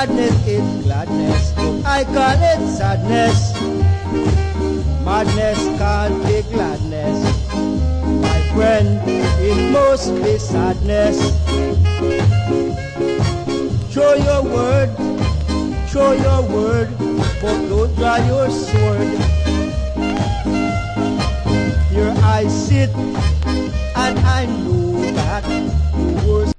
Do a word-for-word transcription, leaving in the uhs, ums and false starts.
Sadness is gladness, I call it sadness. Madness can't be gladness. My friend, it must be sadness. Show your word, show your word, but don't draw your sword. Here I sit, and I know that the worst